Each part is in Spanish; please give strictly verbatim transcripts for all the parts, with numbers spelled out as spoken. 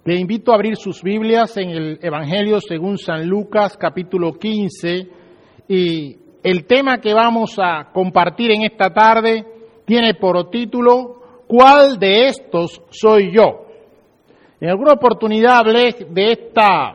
Le invito a abrir sus Biblias en el Evangelio según San Lucas, capítulo quince, y el tema que vamos a compartir en esta tarde tiene por título ¿Cuál de estos soy yo? En alguna oportunidad hablé de esta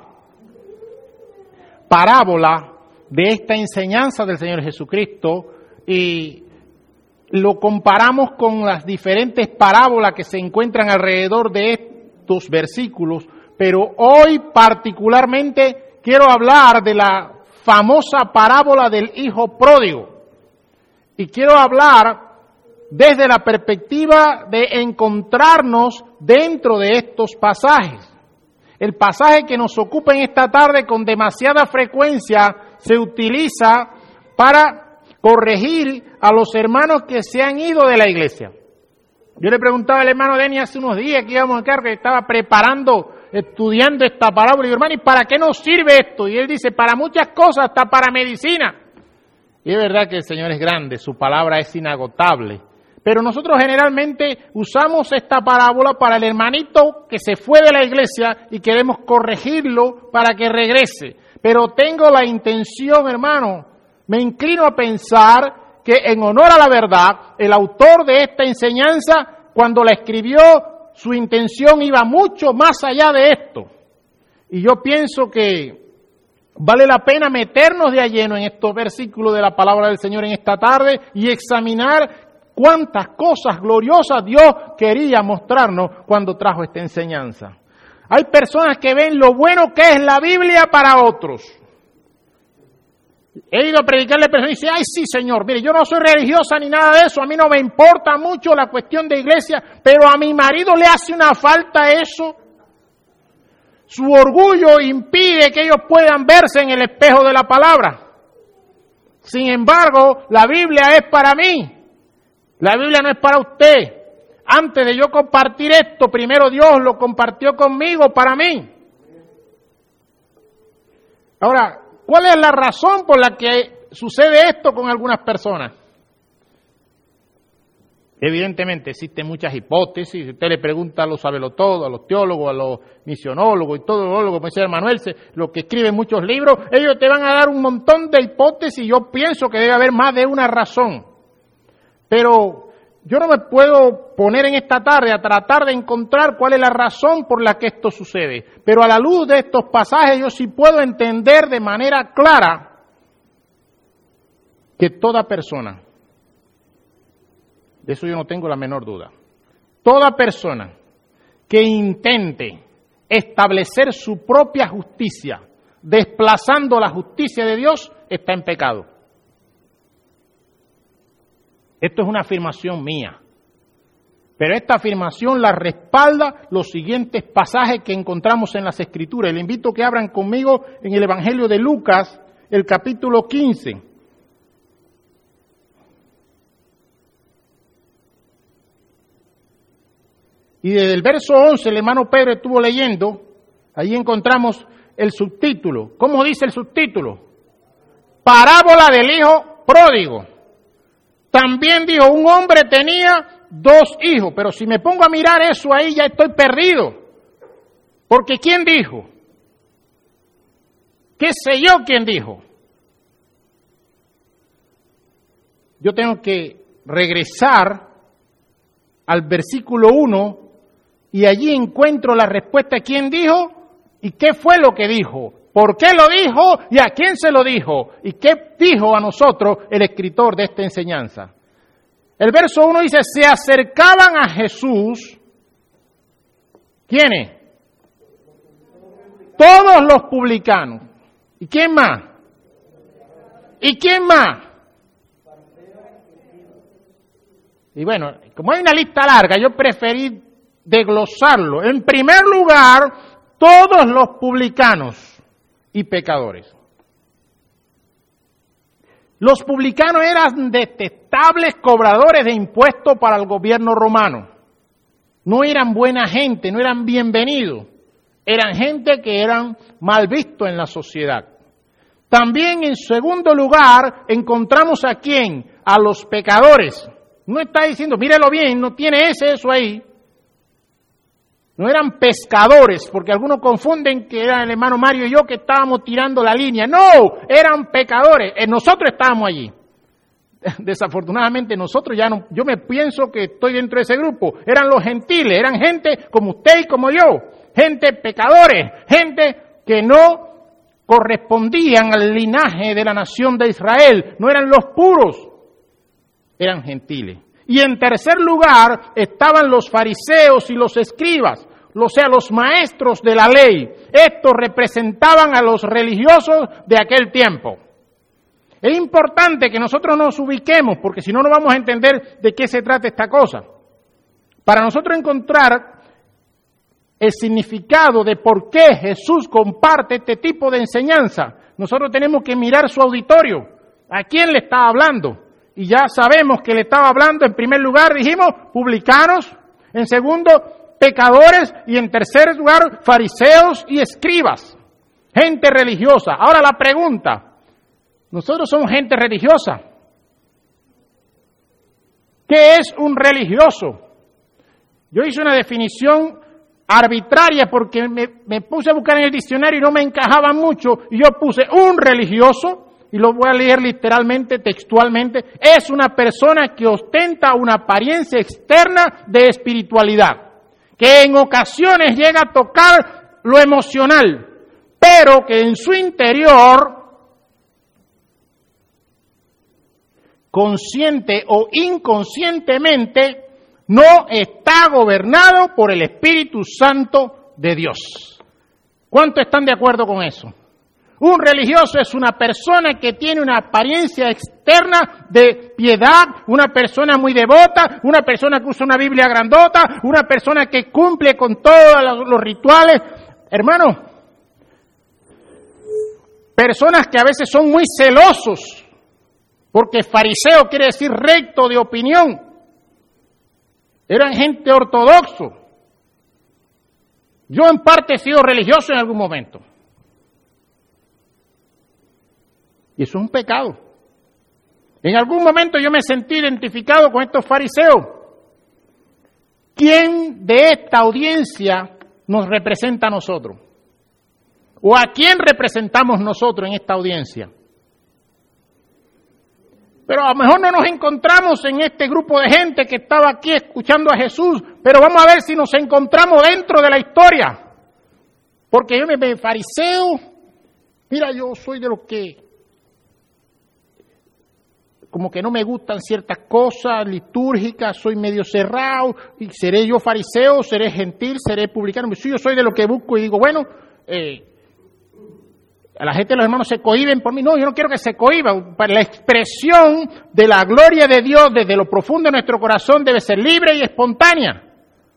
parábola, de esta enseñanza del Señor Jesucristo, y lo comparamos con las diferentes parábolas que se encuentran alrededor de estos versículos, pero hoy particularmente quiero hablar de la famosa parábola del hijo pródigo, y quiero hablar desde la perspectiva de encontrarnos dentro de estos pasajes. El pasaje que nos ocupa en esta tarde con demasiada frecuencia se utiliza para corregir a los hermanos que se han ido de la iglesia. Yo le preguntaba al hermano Denny hace unos días que íbamos a quedar, que estaba preparando, estudiando esta parábola, y yo, hermano, ¿y para qué nos sirve esto? Y él dice, para muchas cosas, hasta para medicina. Y es verdad que el Señor es grande, su palabra es inagotable. Pero nosotros generalmente usamos esta parábola para el hermanito que se fue de la iglesia y queremos corregirlo para que regrese. Pero tengo la intención, hermano, me inclino a pensar que en honor a la verdad, el autor de esta enseñanza, cuando la escribió, su intención iba mucho más allá de esto. Y yo pienso que vale la pena meternos de a lleno en estos versículos de la palabra del Señor en esta tarde y examinar cuántas cosas gloriosas Dios quería mostrarnos cuando trajo esta enseñanza. Hay personas que ven lo bueno que es la Biblia para otros. He ido a predicarle a personas y dicen, ay sí señor, mire, yo no soy religiosa ni nada de eso, a mí no me importa mucho la cuestión de iglesia, pero a mi marido le hace una falta eso. Su orgullo impide que ellos puedan verse en el espejo de la palabra. Sin embargo, la Biblia es para mí. La Biblia no es para usted. Antes de yo compartir esto, primero Dios lo compartió conmigo para mí. Ahora, ¿cuál es la razón por la que sucede esto con algunas personas? Evidentemente existen muchas hipótesis. Si usted le pregunta a los sabelotodos, a los teólogos, a los misionólogos y todo lo como decía Manuel, los que escriben muchos libros, ellos te van a dar un montón de hipótesis y yo pienso que debe haber más de una razón. Pero yo no me puedo poner en esta tarde a tratar de encontrar cuál es la razón por la que esto sucede. Pero a la luz de estos pasajes yo sí puedo entender de manera clara que toda persona, de eso yo no tengo la menor duda, toda persona que intente establecer su propia justicia, desplazando la justicia de Dios, está en pecado. Esto es una afirmación mía, pero esta afirmación la respalda los siguientes pasajes que encontramos en las Escrituras. Le invito a que abran conmigo en el Evangelio de Lucas, el capítulo quince. Y desde el verso once, el hermano Pedro estuvo leyendo, ahí encontramos el subtítulo. ¿Cómo dice el subtítulo? Parábola del hijo pródigo. También dijo, un hombre tenía dos hijos, pero si me pongo a mirar eso ahí ya estoy perdido. Porque ¿quién dijo? ¿Qué sé yo quién dijo? Yo tengo que regresar al versículo uno y allí encuentro la respuesta a quién dijo y qué fue lo que dijo. ¿Por qué lo dijo y a quién se lo dijo? ¿Y qué dijo a nosotros el escritor de esta enseñanza? El verso uno dice, se acercaban a Jesús, ¿quiénes? Todos los publicanos. ¿Y quién más? ¿Y quién más? Y bueno, como hay una lista larga, yo preferí desglosarlo. En primer lugar, todos los publicanos y pecadores. Los publicanos eran detestables cobradores de impuestos para el gobierno romano. No eran buena gente, no eran bienvenidos. Eran gente que eran mal vistos en la sociedad. También, en segundo lugar, encontramos a quién, a los pecadores. No está diciendo, mírelo bien, no tiene ese eso ahí. No eran pescadores, porque algunos confunden que era el hermano Mario y yo que estábamos tirando la línea. No, eran pecadores. Nosotros estábamos allí. Desafortunadamente nosotros ya no, yo me pienso que estoy dentro de ese grupo. Eran los gentiles, eran gente como usted y como yo. Gente pecadores, gente que no correspondían al linaje de la nación de Israel. No eran los puros, eran gentiles. Y en tercer lugar estaban los fariseos y los escribas, o sea, los maestros de la ley. Estos representaban a los religiosos de aquel tiempo. Es importante que nosotros nos ubiquemos, porque si no, no vamos a entender de qué se trata esta cosa. Para nosotros encontrar el significado de por qué Jesús comparte este tipo de enseñanza, nosotros tenemos que mirar su auditorio. ¿A quién le estaba hablando? Y ya sabemos que le estaba hablando, en primer lugar, dijimos, publicanos, en segundo, pecadores, y en tercer lugar, fariseos y escribas, gente religiosa. Ahora la pregunta, nosotros somos gente religiosa. ¿Qué es un religioso? Yo hice una definición arbitraria porque me, me puse a buscar en el diccionario y no me encajaba mucho, y yo puse un religioso, y lo voy a leer literalmente, textualmente, es una persona que ostenta una apariencia externa de espiritualidad, que en ocasiones llega a tocar lo emocional, pero que en su interior, consciente o inconscientemente, no está gobernado por el Espíritu Santo de Dios. ¿Cuántos están de acuerdo con eso? Un religioso es una persona que tiene una apariencia externa de piedad, una persona muy devota, una persona que usa una Biblia grandota, una persona que cumple con todos los rituales. Hermano, personas que a veces son muy celosos, porque fariseo quiere decir recto de opinión. Eran gente ortodoxo. Yo en parte he sido religioso en algún momento. Y eso es un pecado. En algún momento yo me sentí identificado con estos fariseos. ¿Quién de esta audiencia nos representa a nosotros? ¿O a quién representamos nosotros en esta audiencia? Pero a lo mejor no nos encontramos en este grupo de gente que estaba aquí escuchando a Jesús, pero vamos a ver si nos encontramos dentro de la historia. Porque yo me veo fariseo, mira, yo soy de los que como que no me gustan ciertas cosas litúrgicas, soy medio cerrado, y seré yo fariseo, seré gentil, seré publicano. Sí, yo soy de lo que busco y digo, bueno, eh, a la gente de los hermanos se cohíben por mí. No, yo no quiero que se cohíban. Para la expresión de la gloria de Dios desde lo profundo de nuestro corazón debe ser libre y espontánea.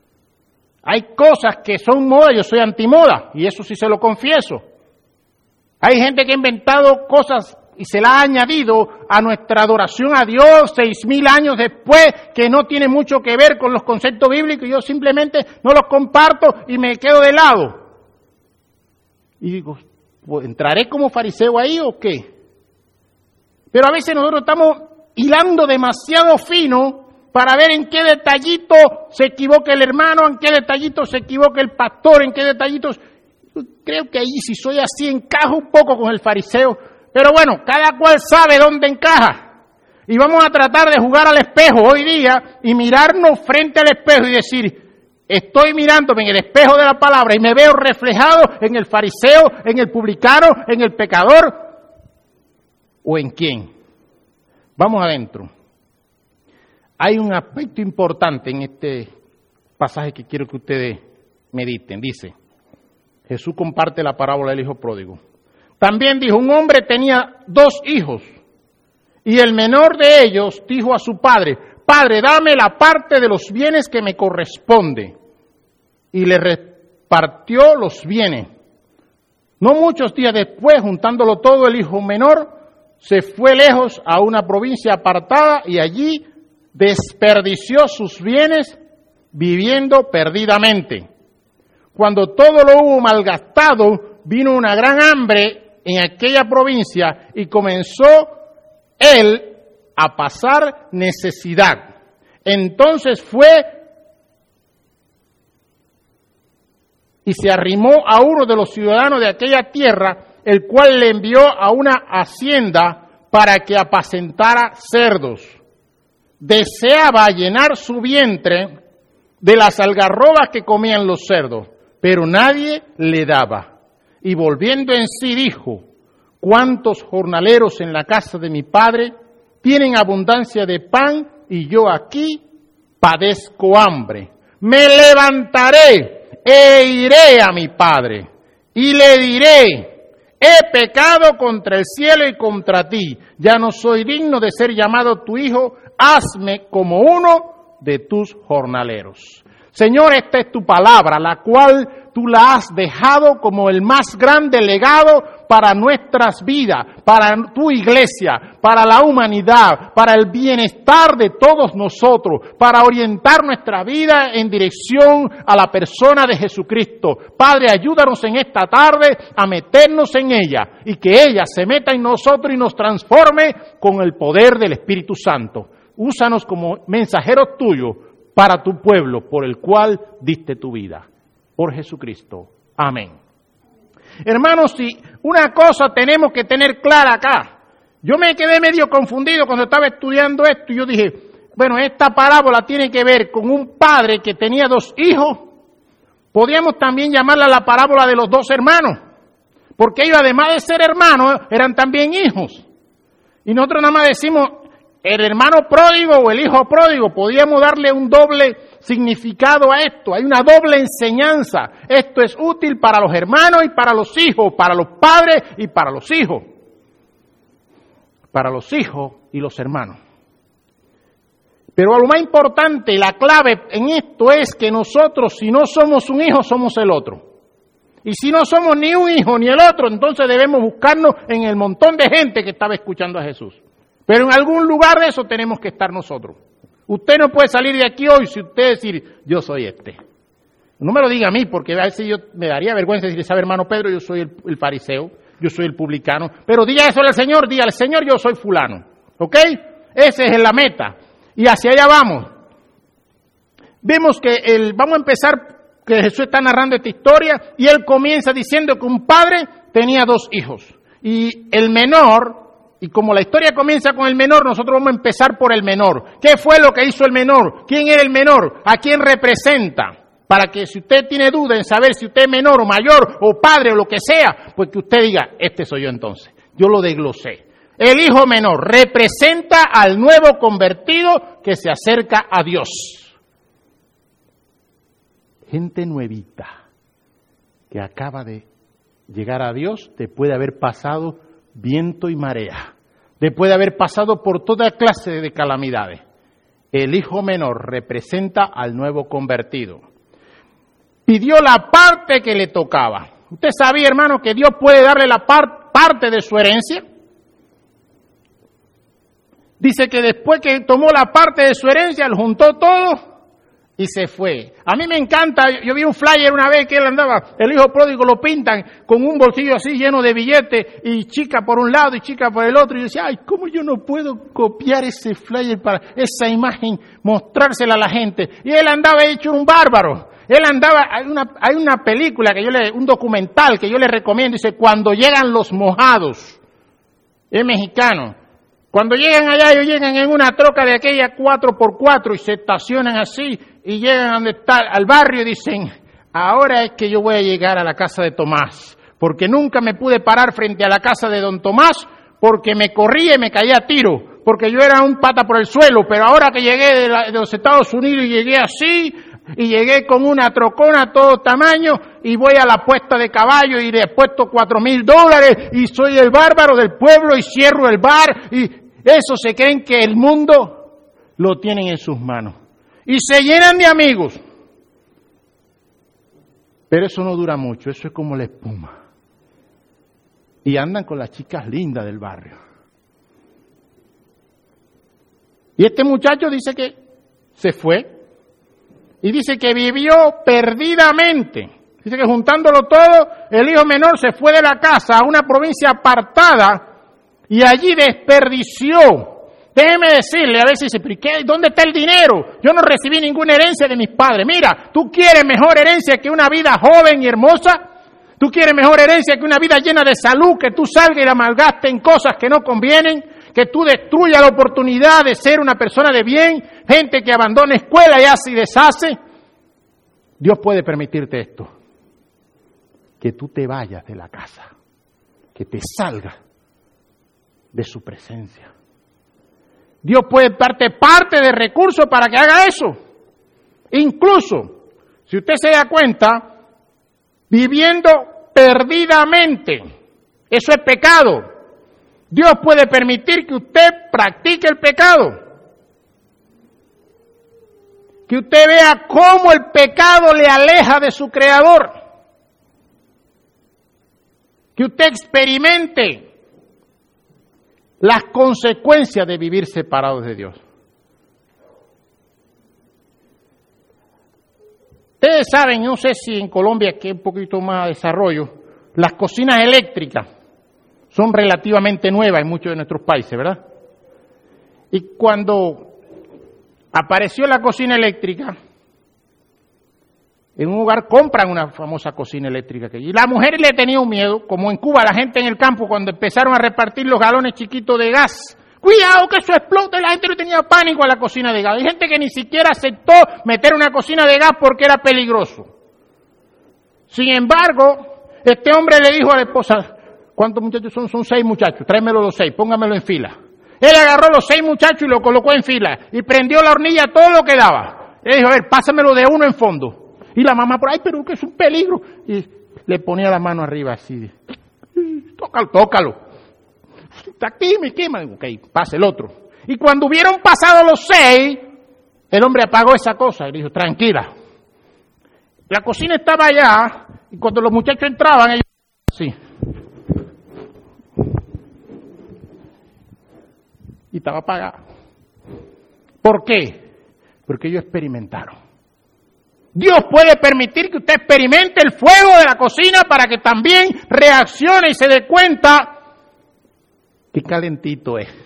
Hay cosas que son moda, yo soy antimoda, y eso sí se lo confieso. Hay gente que ha inventado cosas y se la ha añadido a nuestra adoración a Dios seis mil años después, que no tiene mucho que ver con los conceptos bíblicos, y yo simplemente no los comparto y me quedo de lado. Y digo, ¿entraré como fariseo ahí o qué? Pero a veces nosotros estamos hilando demasiado fino para ver en qué detallito se equivoca el hermano, en qué detallito se equivoca el pastor, en qué detallitos. Creo que ahí, si soy así, encajo un poco con el fariseo. Pero bueno, cada cual sabe dónde encaja. Y vamos a tratar de jugar al espejo hoy día y mirarnos frente al espejo y decir, estoy mirándome en el espejo de la palabra y me veo reflejado en el fariseo, en el publicano, en el pecador, ¿o en quién? Vamos adentro. Hay un aspecto importante en este pasaje que quiero que ustedes mediten. Dice, Jesús comparte la parábola del hijo pródigo. También dijo, un hombre tenía dos hijos, y el menor de ellos dijo a su padre, Padre, dame la parte de los bienes que me corresponde. Y le repartió los bienes. No muchos días después, juntándolo todo, el hijo menor se fue lejos a una provincia apartada y allí desperdició sus bienes viviendo perdidamente. Cuando todo lo hubo malgastado, vino una gran hambre en aquella provincia y comenzó él a pasar necesidad. Entonces fue y se arrimó a uno de los ciudadanos de aquella tierra, el cual le envió a una hacienda para que apacentara cerdos. Deseaba llenar su vientre de las algarrobas que comían los cerdos, pero nadie le daba. Y volviendo en sí dijo: ¿cuántos jornaleros en la casa de mi padre tienen abundancia de pan y yo aquí padezco hambre? Me levantaré e iré a mi padre y le diré: he pecado contra el cielo y contra ti, ya no soy digno de ser llamado tu hijo, hazme como uno de tus jornaleros. Señor, esta es tu palabra, la cual tú la has dejado como el más grande legado para nuestras vidas, para tu iglesia, para la humanidad, para el bienestar de todos nosotros, para orientar nuestra vida en dirección a la persona de Jesucristo. Padre, ayúdanos en esta tarde a meternos en ella y que ella se meta en nosotros y nos transforme con el poder del Espíritu Santo. Úsanos como mensajeros tuyos para tu pueblo, por el cual diste tu vida. Por Jesucristo. Amén. Hermanos, si una cosa tenemos que tener clara acá. Yo me quedé medio confundido cuando estaba estudiando esto y yo dije, bueno, esta parábola tiene que ver con un padre que tenía dos hijos. Podríamos también llamarla la parábola de los dos hermanos, porque ellos, además de ser hermanos, eran también hijos. Y nosotros nada más decimos el hermano pródigo o el hijo pródigo. Podríamos darle un doble significado a esto. Hay una doble enseñanza. Esto es útil para los hermanos y para los hijos, para los padres y para los hijos. Para los hijos y los hermanos. Pero lo más importante, la clave en esto es que nosotros, si no somos un hijo, somos el otro. Y si no somos ni un hijo ni el otro, entonces debemos buscarnos en el montón de gente que estaba escuchando a Jesús. Pero en algún lugar de eso tenemos que estar nosotros. Usted no puede salir de aquí hoy si usted decir, yo soy este. No me lo diga a mí, porque a veces yo me daría vergüenza decir, ¿sabe, hermano Pedro? Yo soy el, el fariseo, yo soy el publicano. Pero diga eso al Señor, diga al Señor, yo soy fulano. ¿Ok? Esa es la meta. Y hacia allá vamos. Vemos que el, vamos a empezar, que Jesús está narrando esta historia, y él comienza diciendo que un padre tenía dos hijos. Y el menor... Y como la historia comienza con el menor, nosotros vamos a empezar por el menor. ¿Qué fue lo que hizo el menor? ¿Quién era el menor? ¿A quién representa? Para que si usted tiene duda en saber si usted es menor o mayor o padre o lo que sea, pues que usted diga, este soy yo entonces. Yo lo desglosé. El hijo menor representa al nuevo convertido que se acerca a Dios. Gente nuevita que acaba de llegar a Dios después de haber pasado viento y marea, después de haber pasado por toda clase de calamidades. El hijo menor representa al nuevo convertido. Pidió la parte que le tocaba. ¿Usted sabía, hermano, que Dios puede darle la par- parte de su herencia? Dice que después que tomó la parte de su herencia, lo juntó todo y se fue. A mí me encanta, yo vi un flyer una vez que él andaba, el hijo pródigo lo pintan con un bolsillo así lleno de billetes y chica por un lado y chica por el otro. Y yo decía, ay, ¿cómo yo no puedo copiar ese flyer para esa imagen, mostrársela a la gente? Y él andaba hecho un bárbaro. Él andaba, hay una, hay una película, que yo le, un documental que yo le recomiendo, dice, Cuando llegan los mojados. Es mexicano. Cuando llegan allá, ellos llegan en una troca de aquella cuatro por cuatro y se estacionan así y llegan a donde está, al barrio y dicen, ahora es que yo voy a llegar a la casa de Tomás, porque nunca me pude parar frente a la casa de don Tomás porque me corría y me caía a tiro, porque yo era un pata por el suelo, pero ahora que llegué de, la, de los Estados Unidos y llegué así, y llegué con una trocona a todo tamaño y voy a la puesta de caballo y le he puesto cuatro mil dólares y soy el bárbaro del pueblo y cierro el bar y eso se creen que el mundo lo tienen en sus manos y se llenan de amigos. Pero eso no dura mucho, eso es como la espuma. Y andan con las chicas lindas del barrio. Y este muchacho dice que se fue. Y dice que vivió perdidamente. Dice que juntándolo todo, el hijo menor se fue de la casa a una provincia apartada y allí desperdició Déjeme decirle, a veces dice, ¿pero qué? ¿Dónde está el dinero? Yo no recibí ninguna herencia de mis padres. Mira, ¿tú quieres mejor herencia que una vida joven y hermosa? ¿Tú quieres mejor herencia que una vida llena de salud, que tú salgas y la malgastes en cosas que no convienen? Que tú destruyas la oportunidad de ser una persona de bien, gente que abandona escuela y hace y deshace. Dios puede permitirte esto, que tú te vayas de la casa, que te salgas de su presencia. Dios puede darte parte de recursos para que haga eso. Incluso, si usted se da cuenta, viviendo perdidamente, eso es pecado. Dios puede permitir que usted practique el pecado. Que usted vea cómo el pecado le aleja de su Creador. Que usted experimente las consecuencias de vivir separados de Dios. Ustedes saben, no sé si en Colombia, que es un poquito más de desarrollo, las cocinas eléctricas son relativamente nuevas en muchos de nuestros países, ¿verdad? Y cuando apareció la cocina eléctrica, en un hogar compran una famosa cocina eléctrica. Y la mujer le tenía un miedo, como en Cuba la gente en el campo cuando empezaron a repartir los galones chiquitos de gas. Cuidado que eso explote, la gente le tenía pánico a la cocina de gas. Hay gente que ni siquiera aceptó meter una cocina de gas porque era peligroso. Sin embargo, este hombre le dijo a la esposa, ¿cuántos muchachos son? Son seis muchachos, tráemelo los seis, póngamelo en fila. Él agarró los seis muchachos y lo colocó en fila y prendió la hornilla todo lo que daba. Le dijo, a ver, pásamelo de uno en fondo. Y la mamá por ahí, pero que es un peligro. Y le ponía la mano arriba así. Tócalo, tócalo. Está aquí, me quema. Ok, pasa el otro. Y cuando hubieron pasado los seis, el hombre apagó esa cosa y dijo, tranquila. La cocina estaba allá y cuando los muchachos entraban, ellos así. Y estaba apagada. ¿Por qué? Porque ellos experimentaron. Dios puede permitir que usted experimente el fuego de la cocina para que también reaccione y se dé cuenta qué calentito es.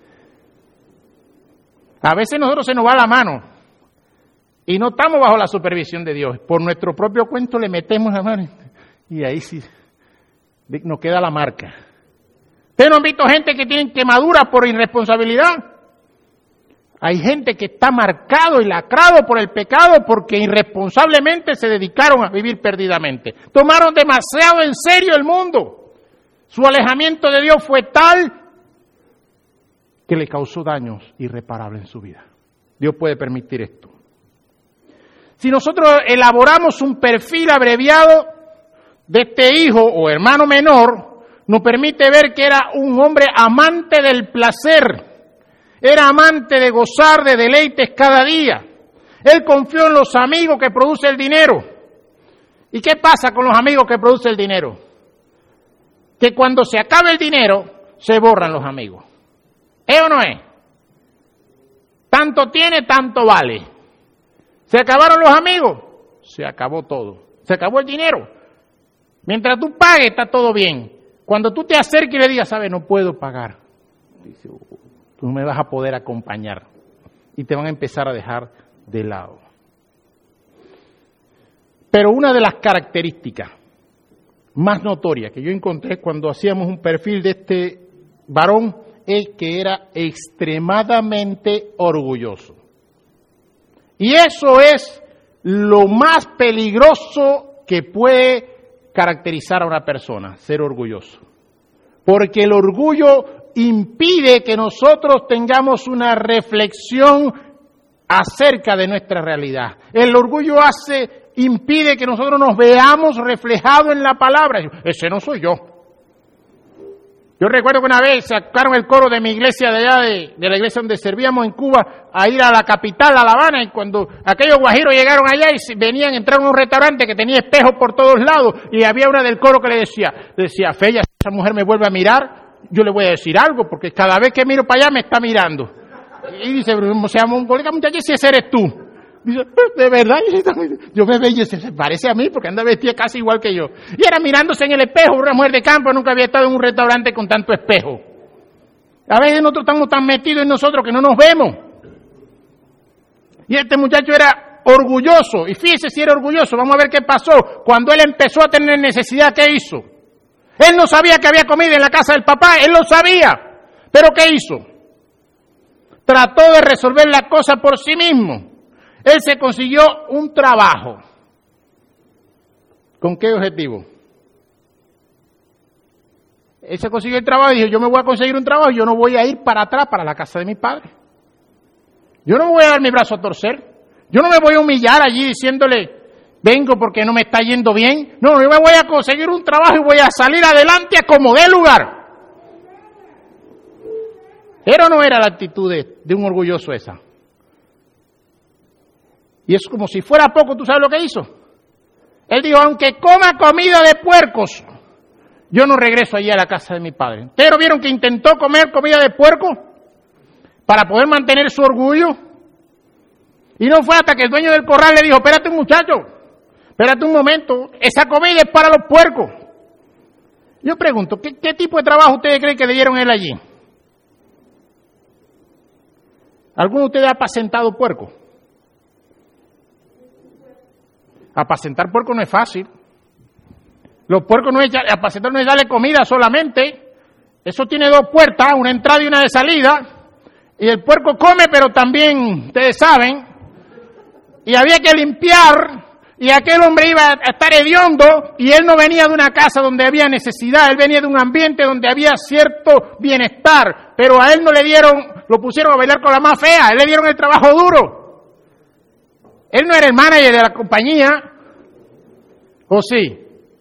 A veces nosotros se nos va la mano y no estamos bajo la supervisión de Dios. Por nuestro propio cuento le metemos la mano y ahí sí nos queda la marca. ¿Ustedes no han visto gente que tiene quemaduras por irresponsabilidad? Hay gente que está marcado y lacrado por el pecado porque irresponsablemente se dedicaron a vivir perdidamente. Tomaron demasiado en serio el mundo. Su alejamiento de Dios fue tal que le causó daños irreparables en su vida. Dios puede permitir esto. Si nosotros elaboramos un perfil abreviado de este hijo o hermano menor, nos permite ver que era un hombre amante del placer. Era amante de gozar de deleites cada día. Él confió en los amigos que produce el dinero. ¿Y qué pasa con los amigos que produce el dinero? Que cuando se acaba el dinero, se borran los amigos. ¿Es o no es? Tanto tiene, tanto vale. ¿Se acabaron los amigos? Se acabó todo. Se acabó el dinero. Mientras tú pagues, está todo bien. Cuando tú te acerques y le digas, ¿sabes? No puedo pagar. Dice, tú no me vas a poder acompañar. Y te van a empezar a dejar de lado. Pero una de las características más notorias que yo encontré cuando hacíamos un perfil de este varón es que era extremadamente orgulloso. Y eso es lo más peligroso que puede caracterizar a una persona, ser orgulloso. Porque el orgullo impide que nosotros tengamos una reflexión acerca de nuestra realidad. El orgullo hace, impide que nosotros nos veamos reflejados en la palabra. Ese no soy yo. Yo recuerdo que una vez sacaron el coro de mi iglesia de allá, de, de la iglesia donde servíamos en Cuba, a ir a la capital, a La Habana, y cuando aquellos guajiros llegaron allá y venían, entraron a un restaurante que tenía espejos por todos lados, y había una del coro que le decía, le decía, Fella, si esa mujer me vuelve a mirar, yo le voy a decir algo, porque cada vez que miro para allá me está mirando. Y dice, o sea, mongólica muchacha, si ese eres tú. Dice, de verdad, yo me veía y se parece a mí porque anda vestida casi igual que yo. Y era mirándose en el espejo, una mujer de campo, nunca había estado en un restaurante con tanto espejo. A veces nosotros estamos tan metidos en nosotros que no nos vemos. Y este muchacho era orgulloso. Y fíjese si era orgulloso. Vamos a ver qué pasó. Cuando él empezó a tener necesidad, ¿qué hizo? Él no sabía que había comida en la casa del papá. Él lo sabía. ¿Pero qué hizo? Trató de resolver la cosa por sí mismo. Él se consiguió un trabajo. ¿Con qué objetivo? Él se consiguió el trabajo y dijo, yo me voy a conseguir un trabajo y yo no voy a ir para atrás, para la casa de mi padre. Yo no voy a dar mi brazo a torcer. Yo no me voy a humillar allí diciéndole, vengo porque no me está yendo bien. No, yo me voy a conseguir un trabajo y voy a salir adelante a como dé lugar. ¿Era o no era la actitud de, de un orgulloso esa? Y es como si fuera poco, ¿tú sabes lo que hizo? Él dijo, aunque coma comida de puercos, yo no regreso allí a la casa de mi padre. ¿Pero vieron que intentó comer comida de puerco para poder mantener su orgullo? Y no fue hasta que el dueño del corral le dijo, espérate un muchacho, espérate un momento, esa comida es para los puercos. Yo pregunto, ¿qué, qué tipo de trabajo ustedes creen que le dieron a él allí? ¿Alguno de ustedes ha apacentado puerco? Apacentar puerco no es fácil. Los puercos no es, apacentar no es darle comida solamente. Eso tiene dos puertas, una entrada y una de salida. Y el puerco come, pero también, ustedes saben, y había que limpiar, y aquel hombre iba a estar hediondo, y él no venía de una casa donde había necesidad, él venía de un ambiente donde había cierto bienestar, pero a él no le dieron, lo pusieron a bailar con la más fea, a él le dieron el trabajo duro. Él no era el manager de la compañía, ¿o sí?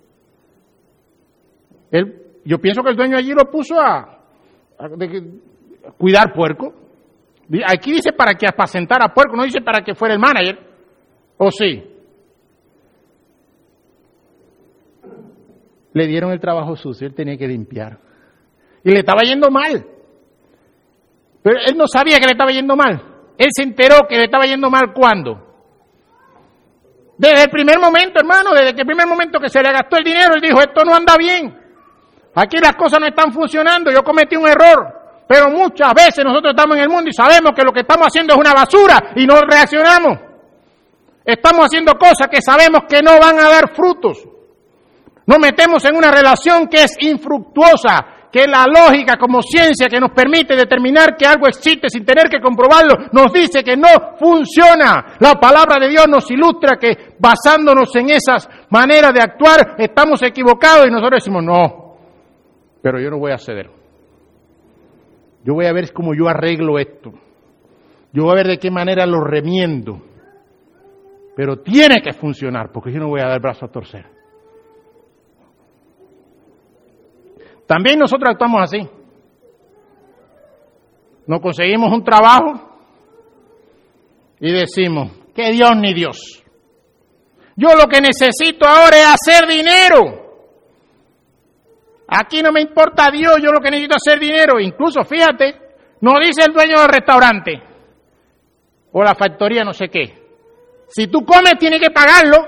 Él, yo pienso que el dueño allí lo puso a, a, de, a cuidar puerco. Aquí dice para que apacentara puerco, no dice para que fuera el manager, ¿o sí? Le dieron el trabajo sucio, él tenía que limpiar. Y le estaba yendo mal. Pero él no sabía que le estaba yendo mal. Él se enteró que le estaba yendo mal, ¿cuándo? Desde el primer momento, hermano, desde que el primer momento que se le gastó el dinero, él dijo, esto no anda bien. Aquí las cosas no están funcionando, yo cometí un error. Pero muchas veces nosotros estamos en el mundo y sabemos que lo que estamos haciendo es una basura y no reaccionamos. Estamos haciendo cosas que sabemos que no van a dar frutos. Nos metemos en una relación que es infructuosa, que la lógica como ciencia que nos permite determinar que algo existe sin tener que comprobarlo, nos dice que no funciona. La palabra de Dios nos ilustra que basándonos en esas maneras de actuar estamos equivocados y nosotros decimos, no, pero yo no voy a ceder. Yo voy a ver cómo yo arreglo esto. Yo voy a ver de qué manera lo remiendo. Pero tiene que funcionar porque yo no voy a dar brazo a torcer. También nosotros actuamos así. Nos conseguimos un trabajo y decimos, que Dios ni Dios. Yo lo que necesito ahora es hacer dinero. Aquí no me importa Dios, yo lo que necesito es hacer dinero. Incluso, fíjate, nos dice el dueño del restaurante o la factoría, no sé qué. Si tú comes, tienes que pagarlo.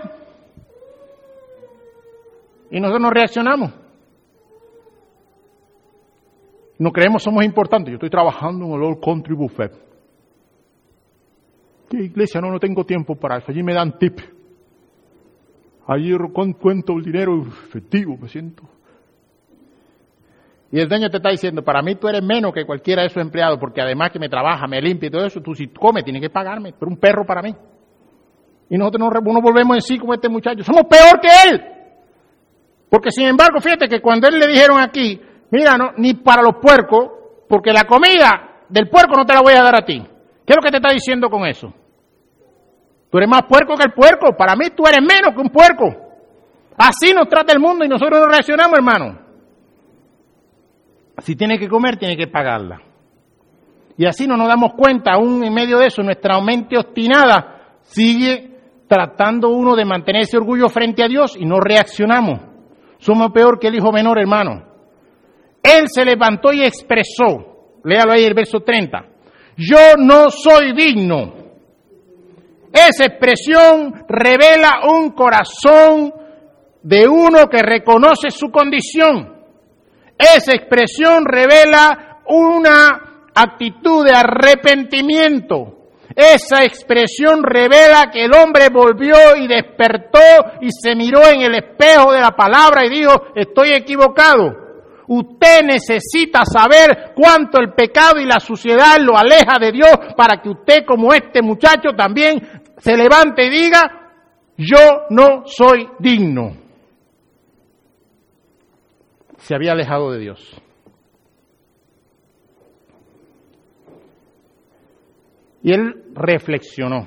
Y nosotros no reaccionamos. No creemos somos importantes. Yo estoy trabajando en el Old Country Buffet. ¿Qué iglesia? No, no tengo tiempo para eso. Allí me dan tip. Allí cuento el dinero efectivo, me siento. Y el dueño te está diciendo, para mí tú eres menos que cualquiera de esos empleados, porque además que me trabaja, me limpia y todo eso, tú si comes tienes que pagarme, pero un perro para mí. Y nosotros nos, nos volvemos en sí como este muchacho. Somos peor que él. Porque sin embargo, fíjate que cuando él le dijeron aquí, mira, no, ni para los puercos, porque la comida del puerco no te la voy a dar a ti. ¿Qué es lo que te está diciendo con eso? Tú eres más puerco que el puerco. Para mí tú eres menos que un puerco. Así nos trata el mundo y nosotros no reaccionamos, hermano. Si tiene que comer, tiene que pagarla. Y así no nos damos cuenta, aún en medio de eso, nuestra mente obstinada sigue tratando uno de mantener ese orgullo frente a Dios y no reaccionamos. Somos peor que el hijo menor, hermano. Él se levantó y expresó, léalo ahí el verso treinta, yo no soy digno. Esa expresión revela un corazón de uno que reconoce su condición. Esa expresión revela una actitud de arrepentimiento. Esa expresión revela que el hombre volvió y despertó y se miró en el espejo de la palabra y dijo, estoy equivocado. Usted necesita saber cuánto el pecado y la suciedad lo aleja de Dios para que usted, como este muchacho, también se levante y diga, yo no soy digno. Se había alejado de Dios. Y él reflexionó.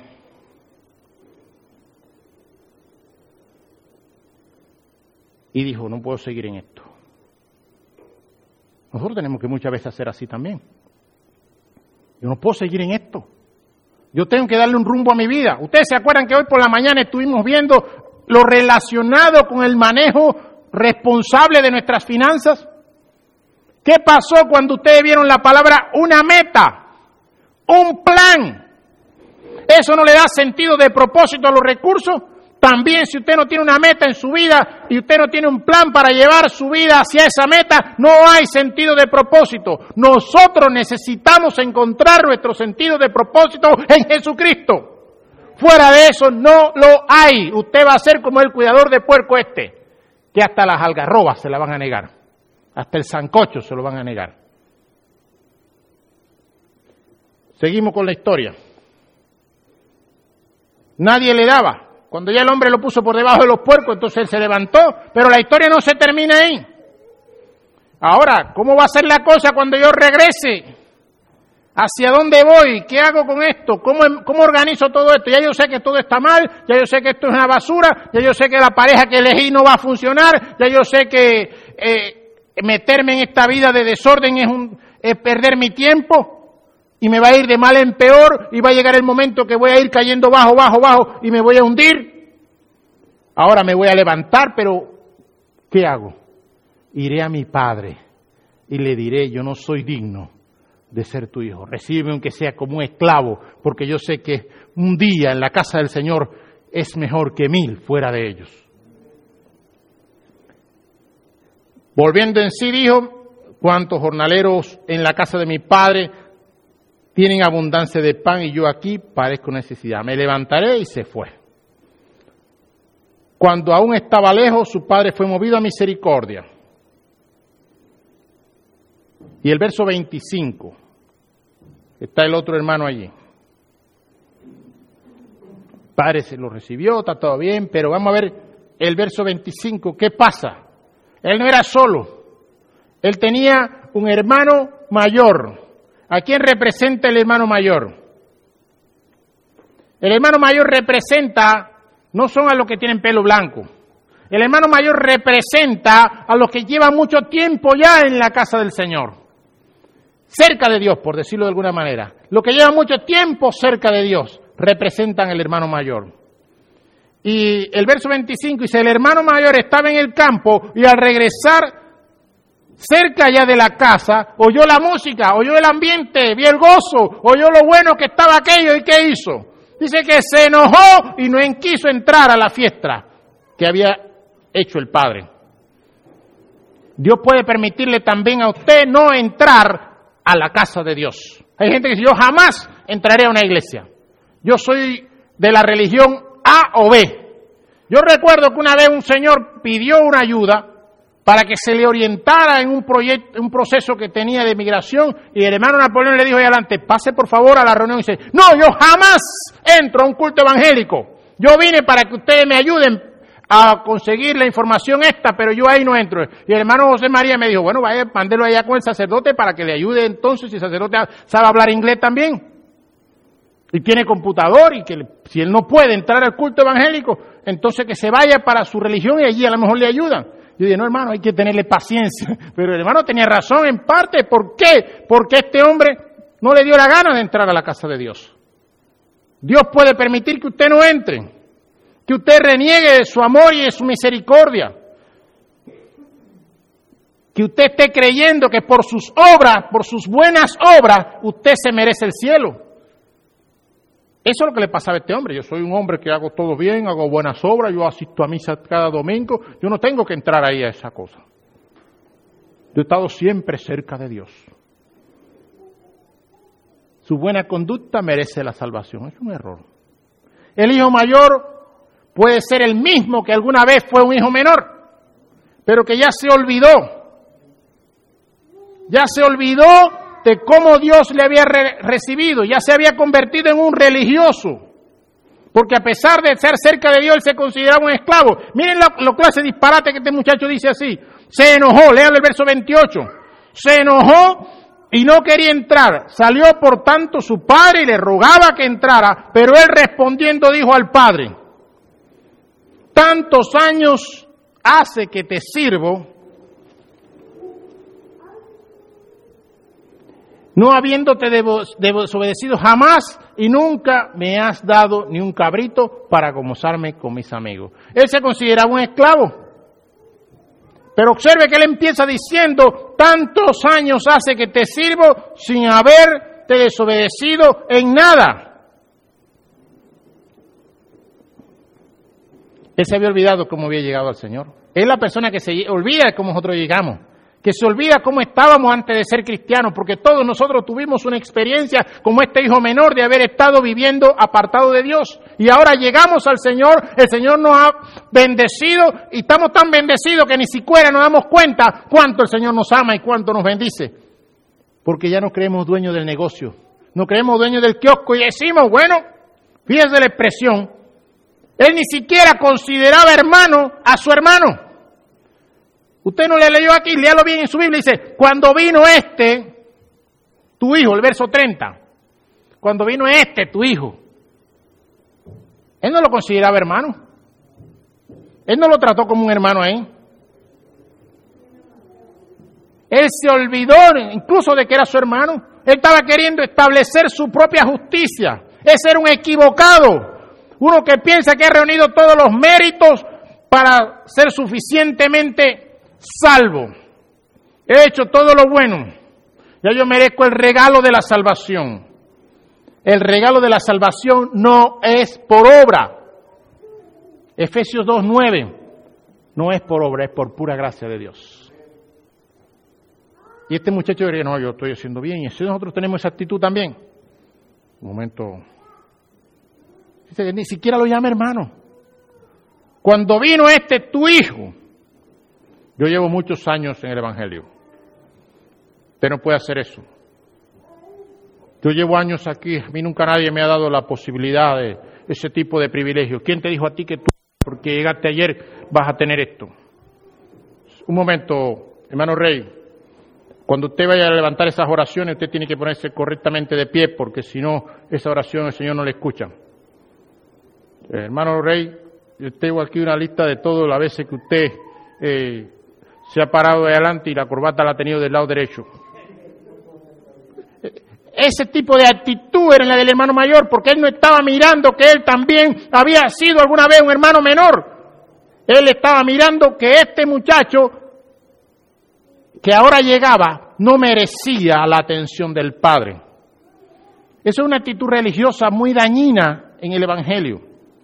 Y dijo, no puedo seguir en esto. Nosotros tenemos que muchas veces hacer así también. Yo no puedo seguir en esto. Yo tengo que darle un rumbo a mi vida. Ustedes se acuerdan que hoy por la mañana estuvimos viendo lo relacionado con el manejo responsable de nuestras finanzas. ¿Qué pasó cuando ustedes vieron la palabra una meta, un plan? ¿Eso no le da sentido de propósito a los recursos? También, si usted no tiene una meta en su vida y usted no tiene un plan para llevar su vida hacia esa meta, no hay sentido de propósito. Nosotros necesitamos encontrar nuestro sentido de propósito en Jesucristo. Fuera de eso no lo hay. Usted va a ser como el cuidador de puerco este, que hasta las algarrobas se la van a negar. Hasta el sancocho se lo van a negar. Seguimos con la historia. Nadie le daba. Cuando ya el hombre lo puso por debajo de los puercos, entonces él se levantó, pero la historia no se termina ahí. Ahora, ¿cómo va a ser la cosa cuando yo regrese? ¿Hacia dónde voy? ¿Qué hago con esto? ¿Cómo, cómo organizo todo esto? Ya yo sé que todo está mal, ya yo sé que esto es una basura, ya yo sé que la pareja que elegí no va a funcionar, ya yo sé que eh, meterme en esta vida de desorden es, un, es perder mi tiempo. Y me va a ir de mal en peor y va a llegar el momento que voy a ir cayendo bajo, bajo, bajo y me voy a hundir. Ahora me voy a levantar, pero ¿qué hago? Iré a mi padre y le diré, yo no soy digno de ser tu hijo. Recíbeme aunque sea como un esclavo, porque yo sé que un día en la casa del Señor es mejor que mil fuera de ellos. Volviendo en sí dijo, cuántos jornaleros en la casa de mi padre tienen abundancia de pan y yo aquí padezco necesidad. Me levantaré y se fue. Cuando aún estaba lejos, su padre fue movido a misericordia. Y el verso veinticinco, está el otro hermano allí. El padre se lo recibió, está todo bien, pero vamos a ver el verso veinticinco, ¿qué pasa? Él no era solo, él tenía un hermano mayor. ¿A quién representa el hermano mayor? El hermano mayor representa, no son a los que tienen pelo blanco. El hermano mayor representa a los que llevan mucho tiempo ya en la casa del Señor. Cerca de Dios, por decirlo de alguna manera. Los que llevan mucho tiempo cerca de Dios representan al hermano mayor. Y el verso veinticinco dice, el hermano mayor estaba en el campo y al regresar cerca ya de la casa, oyó la música, oyó el ambiente, vio el gozo, oyó lo bueno que estaba aquello y ¿qué hizo? Dice que se enojó y no quiso entrar a la fiesta que había hecho el padre. Dios puede permitirle también a usted no entrar a la casa de Dios. Hay gente que dice, yo jamás entraré a una iglesia. Yo soy de la religión A o B. Yo recuerdo que una vez un señor pidió una ayuda para que se le orientara en un proyecto, un proceso que tenía de migración, y el hermano Napoleón le dijo ahí adelante, pase por favor a la reunión, y dice, no, yo jamás entro a un culto evangélico, yo vine para que ustedes me ayuden a conseguir la información esta, pero yo ahí no entro. Y el hermano José María me dijo, bueno, vaya, mándelo allá con el sacerdote para que le ayude entonces, si el sacerdote sabe hablar inglés también, y tiene computador, y que si él no puede entrar al culto evangélico, entonces que se vaya para su religión y allí a lo mejor le ayudan. Yo dije, no, hermano, hay que tenerle paciencia. Pero el hermano tenía razón en parte. ¿Por qué? Porque este hombre no le dio la gana de entrar a la casa de Dios. Dios puede permitir que usted no entre, que usted reniegue de su amor y de su misericordia, que usted esté creyendo que por sus obras, por sus buenas obras, usted se merece el cielo. Eso es lo que le pasaba a este hombre. Yo soy un hombre que hago todo bien, hago buenas obras, yo asisto a misa cada domingo, yo no tengo que entrar ahí a esa cosa. Yo he estado siempre cerca de Dios. su buena conducta merece la salvación. Es un error. El hijo mayor puede ser el mismo que alguna vez fue un hijo menor, pero que ya se olvidó. Ya se olvidó de cómo Dios le había re- recibido, ya se había convertido en un religioso. Porque a pesar de ser cerca de Dios, él se consideraba un esclavo. Miren lo, lo clase de disparate que este muchacho dice así. Se enojó, lean el verso veintiocho. Se enojó y no quería entrar. Salió por tanto su padre y le rogaba que entrara, pero él respondiendo dijo al padre: tantos años hace que te sirvo, no habiéndote desobedecido jamás, y nunca me has dado ni un cabrito para gozarme con mis amigos. Él se consideraba un esclavo. Pero observe que él empieza diciendo: tantos años hace que te sirvo sin haberte desobedecido en nada. Él se había olvidado cómo había llegado al Señor. Es la persona que se olvida de cómo nosotros llegamos, que se olvida cómo estábamos antes de ser cristianos, porque todos nosotros tuvimos una experiencia como este hijo menor de haber estado viviendo apartado de Dios. Y ahora llegamos al Señor, el Señor nos ha bendecido y estamos tan bendecidos que ni siquiera nos damos cuenta cuánto el Señor nos ama y cuánto nos bendice. Porque ya no creemos dueños del negocio, no creemos dueños del kiosco y decimos, bueno, fíjese la expresión, él ni siquiera consideraba hermano a su hermano. Usted no le leyó aquí, léalo bien en su Biblia, dice, cuando vino este, tu hijo, el verso treinta, cuando vino este, tu hijo, él no lo consideraba hermano, él no lo trató como un hermano ahí, él se olvidó incluso de que era su hermano, él estaba queriendo establecer su propia justicia, ese era un equivocado, uno que piensa que ha reunido todos los méritos para ser suficientemente salvo. He hecho todo lo bueno. Ya yo merezco el regalo de la salvación. El regalo de la salvación no es por obra. Efesios dos nueve. No es por obra, es por pura gracia de Dios. Y este muchacho diría, no, yo estoy haciendo bien. Y si nosotros tenemos esa actitud también. Un momento. Dice, ni siquiera lo llama hermano. Cuando vino este tu hijo. Yo llevo muchos años en el Evangelio. Usted no puede hacer eso. Yo llevo años aquí, a mí nunca nadie me ha dado la posibilidad de ese tipo de privilegios. ¿Quién te dijo a ti que tú, porque llegaste ayer, vas a tener esto? Un momento, hermano Rey. Cuando usted vaya a levantar esas oraciones, usted tiene que ponerse correctamente de pie, porque si no, esa oración el Señor no le escucha. Eh, hermano Rey, yo tengo aquí una lista de todas las veces que usted eh, se ha parado de adelante y la corbata la ha tenido del lado derecho. Ese tipo de actitud era la del hermano mayor, porque él no estaba mirando que él también había sido alguna vez un hermano menor. Él estaba mirando que este muchacho que ahora llegaba no merecía la atención del padre. Esa es una actitud religiosa muy dañina en el Evangelio.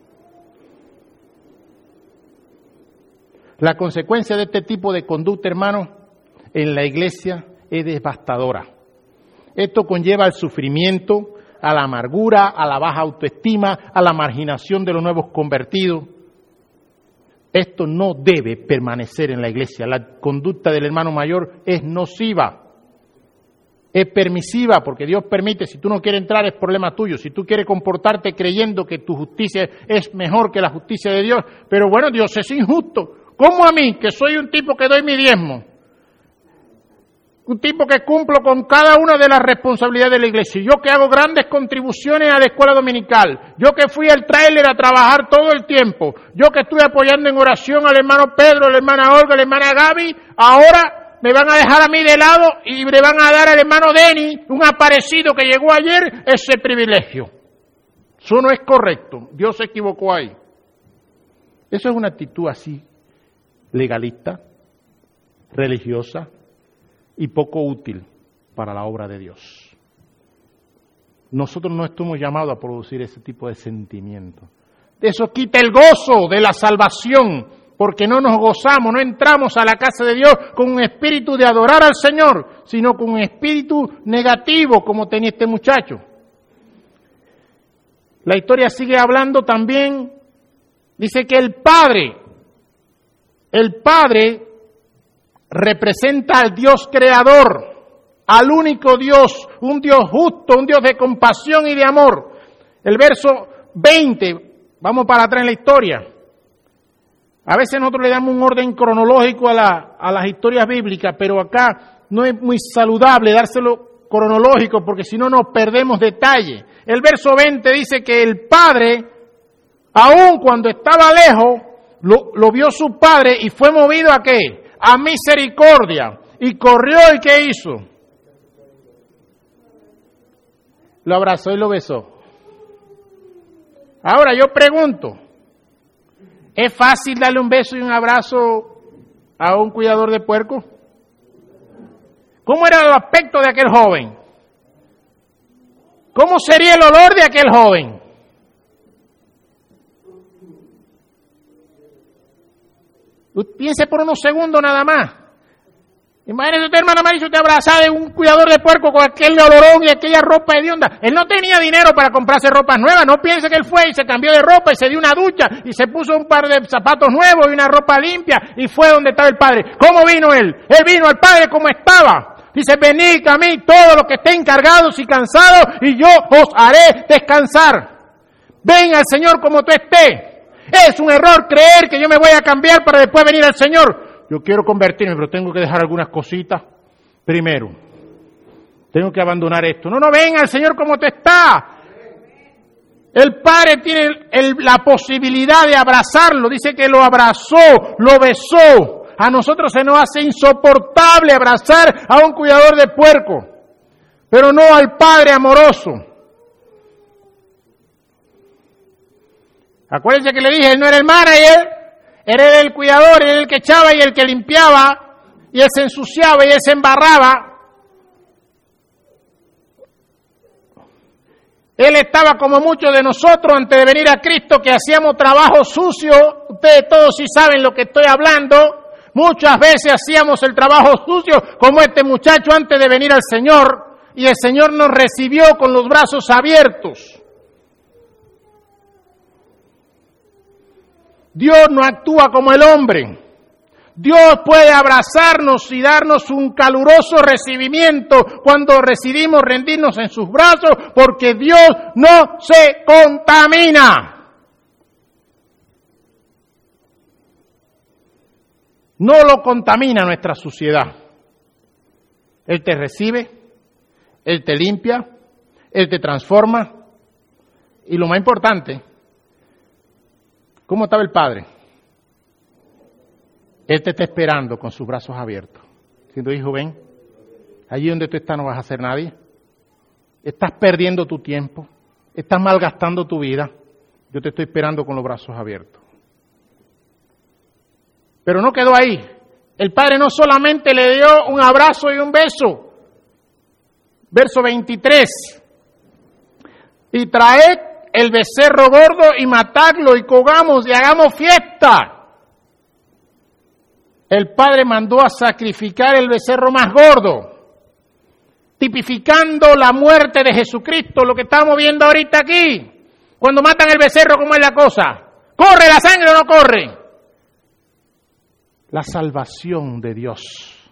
La consecuencia de este tipo de conducta, hermano, en la iglesia es devastadora. Esto conlleva al sufrimiento, a la amargura, a la baja autoestima, a la marginación de los nuevos convertidos. Esto no debe permanecer en la iglesia. La conducta del hermano mayor es nociva, es permisiva, porque Dios permite. Si tú no quieres entrar es problema tuyo. Si tú quieres comportarte creyendo que tu justicia es mejor que la justicia de Dios, pero bueno, Dios es injusto. ¿Cómo a mí, que soy un tipo que doy mi diezmo? Un tipo que cumplo con cada una de las responsabilidades de la iglesia. Yo que hago grandes contribuciones a la escuela dominical. Yo que fui al tráiler a trabajar todo el tiempo. Yo que estuve apoyando en oración al hermano Pedro, a la hermana Olga, a la hermana Gaby. Ahora me van a dejar a mí de lado y le van a dar al hermano Denny, un aparecido que llegó ayer, ese privilegio. Eso no es correcto. Dios se equivocó ahí. Eso es una actitud así, legalista, religiosa y poco útil para la obra de Dios. Nosotros no estamos llamados a producir ese tipo de sentimientos. Eso quita el gozo de la salvación, porque no nos gozamos, no entramos a la casa de Dios con un espíritu de adorar al Señor, sino con un espíritu negativo como tenía este muchacho. La historia sigue hablando también, dice que el Padre, el Padre representa al Dios creador, al único Dios, un Dios justo, un Dios de compasión y de amor. El verso veinte, vamos para atrás en la historia. A veces nosotros le damos un orden cronológico a, la, a las historias bíblicas, pero acá no es muy saludable dárselo cronológico porque si no nos perdemos detalle. El verso veinte dice que el Padre, aun cuando estaba lejos, lo, lo vio su Padre y fue movido a ¿qué? A misericordia. Y corrió y ¿qué hizo? Lo abrazó y lo besó. Ahora yo pregunto, ¿es fácil darle un beso y un abrazo a un cuidador de puerco? ¿Cómo era el aspecto de aquel joven? ¿Cómo sería el olor de aquel joven? Piense por unos segundos nada más. Imagínese usted, hermano Mauricio, usted abrazado de un cuidador de puerco con aquel olorón y aquella ropa hedionda. Él no tenía dinero para comprarse ropas nuevas. No piense que él fue y se cambió de ropa y se dio una ducha y se puso un par de zapatos nuevos y una ropa limpia y fue donde estaba el Padre. ¿Cómo vino él? Él vino al Padre como estaba. Dice, venid a mí todos los que estén cargados y cansados y yo os haré descansar. Ven al Señor como tú estés. Es un error creer que yo me voy a cambiar para después venir al Señor. Yo quiero convertirme, pero tengo que dejar algunas cositas primero. Tengo que abandonar esto. No, no, ven al Señor como tú estás. El Padre tiene el, el, la posibilidad de abrazarlo. Dice que lo abrazó, lo besó. A nosotros se nos hace insoportable abrazar a un cuidador de puerco, pero no al Padre amoroso. Acuérdense que le dije, él no era el manager, era el cuidador, era el que echaba y el que limpiaba, y él se ensuciaba y él se embarraba. Él estaba como muchos de nosotros antes de venir a Cristo, que hacíamos trabajo sucio. Ustedes todos sí saben lo que estoy hablando. Muchas veces hacíamos el trabajo sucio, como este muchacho antes de venir al Señor, y el Señor nos recibió con los brazos abiertos. Dios no actúa como el hombre. Dios puede abrazarnos y darnos un caluroso recibimiento cuando decidimos rendirnos en sus brazos, porque Dios no se contamina. No lo contamina nuestra suciedad. Él te recibe, Él te limpia, Él te transforma. Y lo más importante, ¿cómo estaba el Padre? Él te está esperando con sus brazos abiertos. Diciendo, hijo, ven, allí donde tú estás no vas a ser nadie. Estás perdiendo tu tiempo, estás malgastando tu vida. Yo te estoy esperando con los brazos abiertos. Pero no quedó ahí. El Padre no solamente le dio un abrazo y un beso. Verso veintitrés. Y traed el becerro gordo y matadlo y cogamos y hagamos fiesta. El Padre mandó a sacrificar el becerro más gordo, tipificando la muerte de Jesucristo, lo que estamos viendo ahorita aquí. Cuando matan el becerro, ¿cómo es la cosa? ¿Corre la sangre o no corre? La salvación de Dios,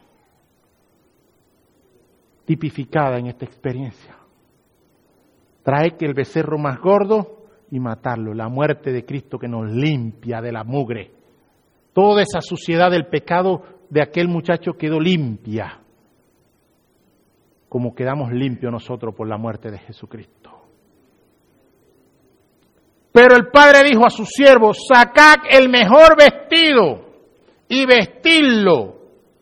tipificada en esta experiencia. Trae que el becerro más gordo y matarlo, la muerte de Cristo que nos limpia de la mugre. Toda esa suciedad del pecado de aquel muchacho quedó limpia, como quedamos limpios nosotros por la muerte de Jesucristo. Pero el Padre dijo a sus siervos, sacad el mejor vestido y vestidlo,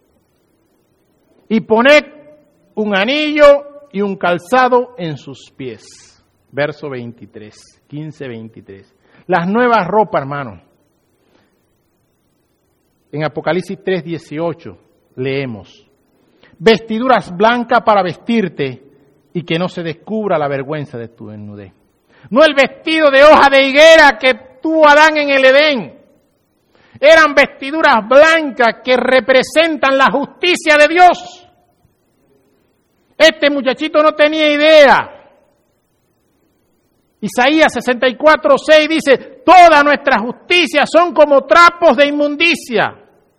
y poned un anillo y un calzado en sus pies. Verso veintitrés, quince veintitrés. Las nuevas ropas, hermano. En Apocalipsis tres dieciocho leemos, vestiduras blancas para vestirte y que no se descubra la vergüenza de tu desnudez. No el vestido de hoja de higuera que tuvo Adán en el Edén. Eran vestiduras blancas que representan la justicia de Dios. Este muchachito no tenía idea Isaías sesenta y cuatro, seis dice, todas nuestras justicias son como trapos de inmundicia.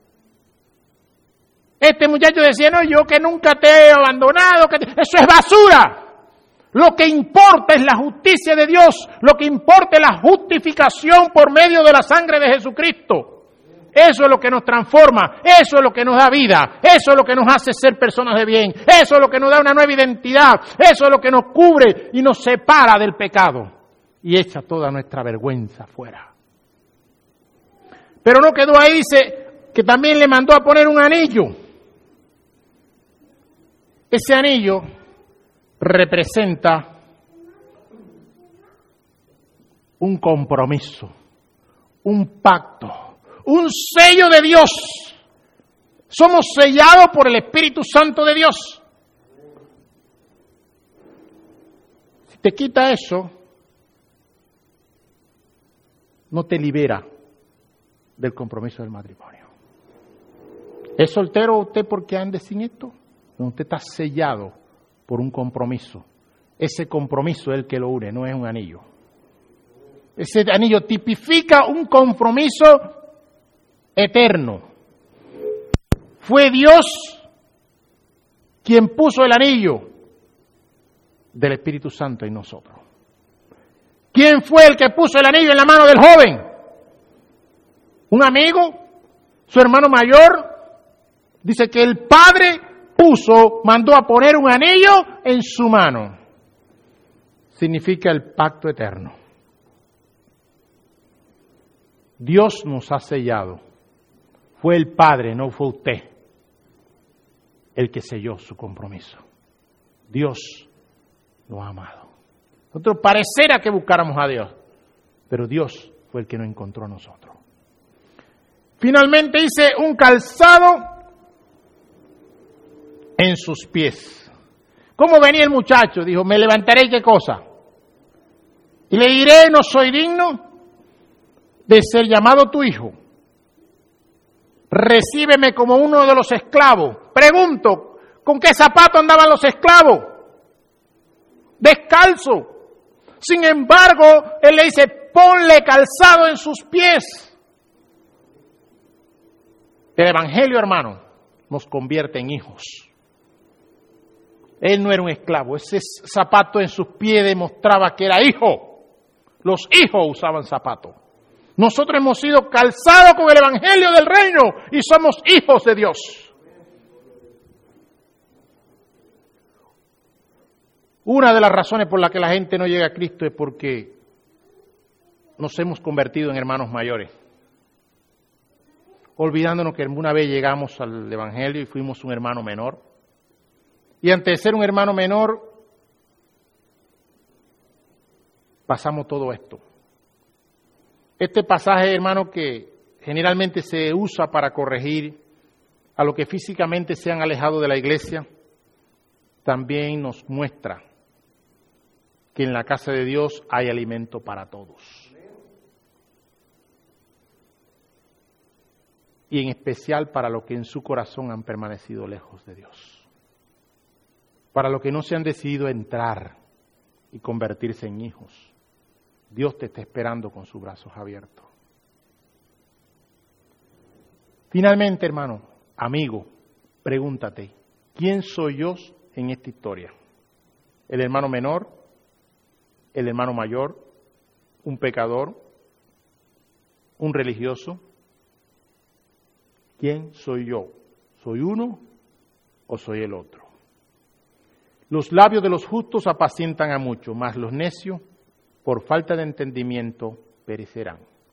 Este muchacho decía, no, yo que nunca te he abandonado, que te... eso es basura. Lo que importa es la justicia de Dios, lo que importa es la justificación por medio de la sangre de Jesucristo. Eso es lo que nos transforma, eso es lo que nos da vida, eso es lo que nos hace ser personas de bien, eso es lo que nos da una nueva identidad, eso es lo que nos cubre y nos separa del pecado y echa toda nuestra vergüenza fuera. Pero no quedó ahí, dice que también le mandó a poner un anillo. Ese anillo representa un compromiso, un pacto, un sello de Dios. Somos sellados por el Espíritu Santo de Dios. Si te quita eso, no te libera del compromiso del matrimonio. ¿Es soltero usted porque ande sin esto? No, usted está sellado por un compromiso. Ese compromiso es el que lo une, no es un anillo. Ese anillo tipifica un compromiso eterno. Fue Dios quien puso el anillo del Espíritu Santo en nosotros. ¿Quién fue el que puso el anillo en la mano del joven? ¿Un amigo? ¿Su hermano mayor? Dice que el padre puso, mandó a poner un anillo en su mano. Significa el pacto eterno. Dios nos ha sellado. Fue el Padre, no fue usted, el que selló su compromiso. Dios nos ha amado. Nosotros pareciera que buscáramos a Dios, pero Dios fue el que nos encontró a nosotros. Finalmente hice un calzado en sus pies. ¿Cómo venía el muchacho? Dijo, me levantaré y qué cosa. Y le diré, no soy digno de ser llamado tu hijo. Recíbeme como uno de los esclavos. Pregunto, ¿con qué zapato andaban los esclavos? Descalzo. Sin embargo, él le dice, ponle calzado en sus pies. El Evangelio, hermano, nos convierte en hijos. Él no era un esclavo, ese zapato en sus pies demostraba que era hijo. Los hijos usaban zapatos. Nosotros hemos sido calzados con el Evangelio del Reino y somos hijos de Dios. Una de las razones por las que la gente no llega a Cristo es porque nos hemos convertido en hermanos mayores, olvidándonos que una vez llegamos al Evangelio y fuimos un hermano menor. Y antes de ser un hermano menor, pasamos todo esto. Este pasaje, hermano, que generalmente se usa para corregir a los que físicamente se han alejado de la iglesia, también nos muestra que en la casa de Dios hay alimento para todos. Y en especial para los que en su corazón han permanecido lejos de Dios. Para los que no se han decidido entrar y convertirse en hijos. Dios te está esperando con sus brazos abiertos. Finalmente, hermano, amigo, pregúntate, ¿quién soy yo en esta historia? ¿El hermano menor? ¿El hermano mayor? ¿Un pecador? ¿Un religioso? ¿Quién soy yo? ¿Soy uno o soy el otro? Los labios de los justos apacientan a muchos, mas los necios, por falta de entendimiento, perecerán.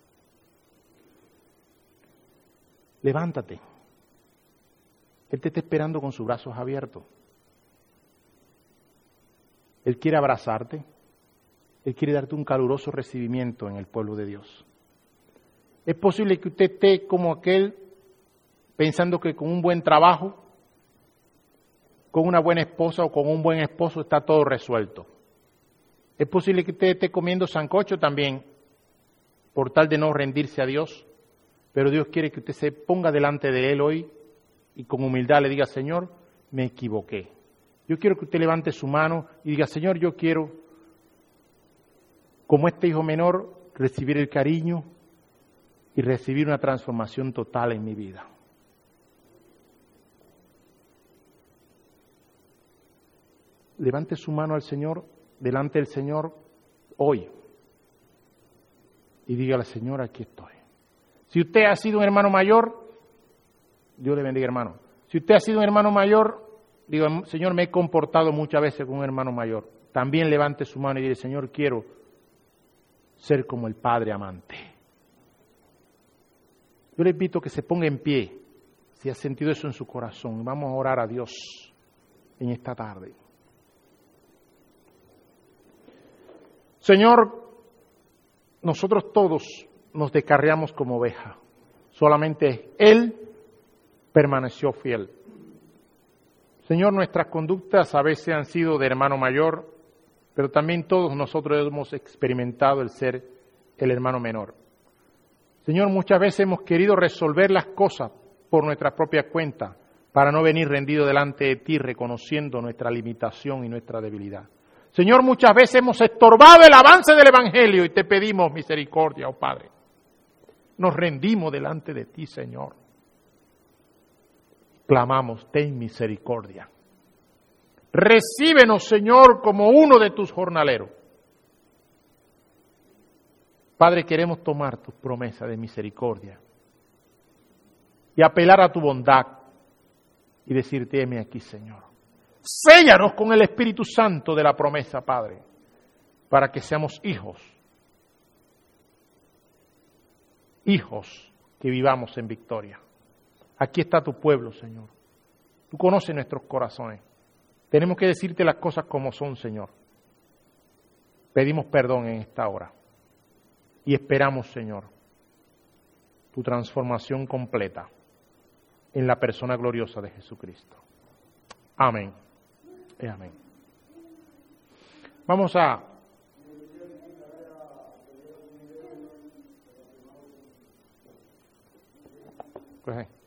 Levántate. Él te está esperando con sus brazos abiertos. Él quiere abrazarte. Él quiere darte un caluroso recibimiento en el pueblo de Dios. Es posible que usted esté como aquel pensando que con un buen trabajo, con una buena esposa o con un buen esposo está todo resuelto. Es posible que usted esté comiendo sancocho también, por tal de no rendirse a Dios, pero Dios quiere que usted se ponga delante de Él hoy y con humildad le diga, Señor, me equivoqué. Yo quiero que usted levante su mano y diga, Señor, yo quiero como este hijo menor, recibir el cariño y recibir una transformación total en mi vida. Levante su mano al Señor, delante del Señor, hoy. Y dígale, Señor, aquí estoy. Si usted ha sido un hermano mayor, Dios le bendiga, hermano. Si usted ha sido un hermano mayor, digo, Señor, me he comportado muchas veces como un hermano mayor. También levante su mano y diga, Señor, quiero ser como el Padre amante. Yo le invito a que se ponga en pie, si ha sentido eso en su corazón. Vamos a orar a Dios en esta tarde. Señor, nosotros todos nos descarriamos como ovejas. Solamente Él permaneció fiel. Señor, nuestras conductas a veces han sido de hermano mayor, pero también todos nosotros hemos experimentado el ser el hermano menor. Señor, muchas veces hemos querido resolver las cosas por nuestra propia cuenta, para no venir rendido delante de ti, reconociendo nuestra limitación y nuestra debilidad. Señor, muchas veces hemos estorbado el avance del Evangelio y te pedimos misericordia, oh Padre. Nos rendimos delante de ti, Señor. Clamamos, ten misericordia. Recíbenos, Señor, como uno de tus jornaleros. Padre, queremos tomar tus promesas de misericordia y apelar a tu bondad y decirte, heme aquí, Señor. Séllanos con el Espíritu Santo de la promesa, Padre, para que seamos hijos, hijos que vivamos en victoria. Aquí está tu pueblo, Señor. Tú conoces nuestros corazones. Tenemos que decirte las cosas como son, Señor. Pedimos perdón en esta hora y esperamos, Señor, tu transformación completa en la persona gloriosa de Jesucristo. Amén. Y amén. Vamos a... Coge.